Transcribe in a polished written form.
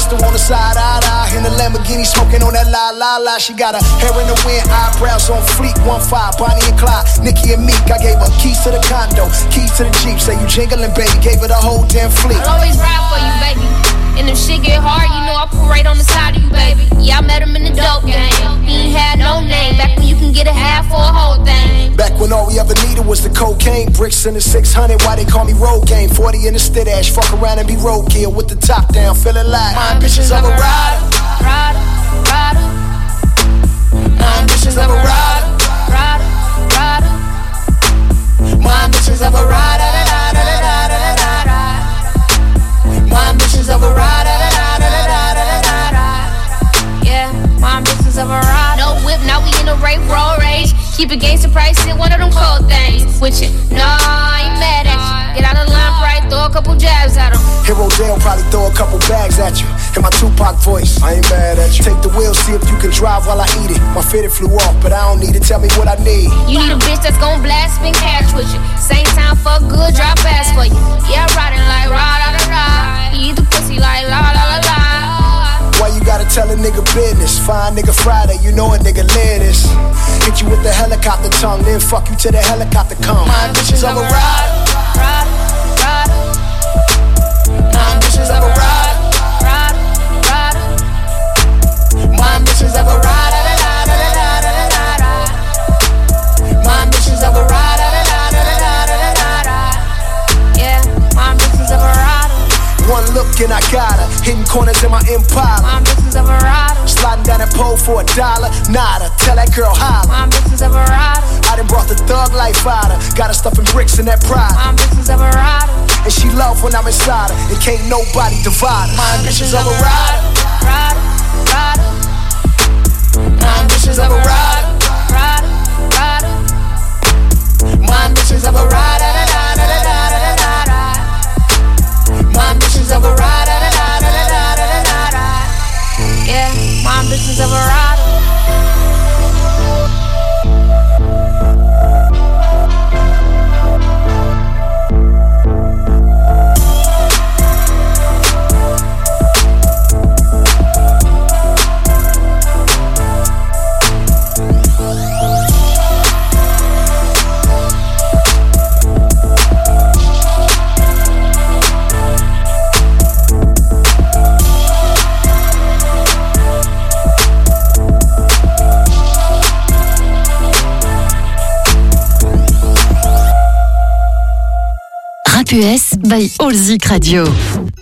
pistol on the side, in the Lamborghini smoking on that la la la. She got her hair in the wind, eyebrows on fleek. 1-5, Bonnie and Clyde, Nicki and Meek. I gave her keys to the condo, keys to the Jeep. Say you jingling, baby, gave her the whole damn fleet. I'll always ride for you, baby. And if shit get hard, you know I'll pull right on the side of you, baby. Yeah, I met him in the dope game. He ain't had no name. Back when you can get a half for a whole thing. Back when all we ever needed was the cocaine. Bricks in the 600, why they call me road game. 40 in the stid ash, fuck around and be roadkill. With the top down, feeling like my bitches of a rider. Rider, rider. My bitches of a rider. Rider, rider. My bitches of a rider. My bitches of a rider. Yeah, my bitches of a rider. No whip, now we in a rape road rage. Keep it gangsta price, hit one of them cold things. With you, nah, I ain't mad at you. Get out of line, right, throw a couple jabs at him. Hero Dale probably throw a couple bags at you. In my Tupac voice, I ain't mad at you. Take the wheel, see if you can drive while I eat it. My fitted flew off, but I don't need it. Tell me what I need. You need a bitch that's gon' blast, spin cash with you. Same time, fuck good, drop ass for you. Yeah, riding like rah-da-da-da. He eat the pussy like la-la-la-la. Why you gotta tell a nigga business? Fine nigga Friday, you know a nigga live this. Hit you with the helicopter tongue, then fuck you till the helicopter come. My bitches of a ride. Ride, ride. My bitches of a ride. Ride, ride. My bitches of a ride. My bitches of a ride. Yeah, my bitches of a rider. One look and I got her, hitting corners in my Impala. My bitches of a rider. Sliding down that pole for $1, nada. Tell that girl holla. My bitches of a rider. I done brought the thug life out her. Got her stuffing bricks in that pride. My bitches of a rider. And she love when I'm inside her. And can't nobody divide her. My bitches of a rider. Rider, rider. My bitches of a rider. Rider, rider. My bitches of a rider. My bitches of a rider. Yeah, my bitches of a rider. Rap US by Allzik Radio.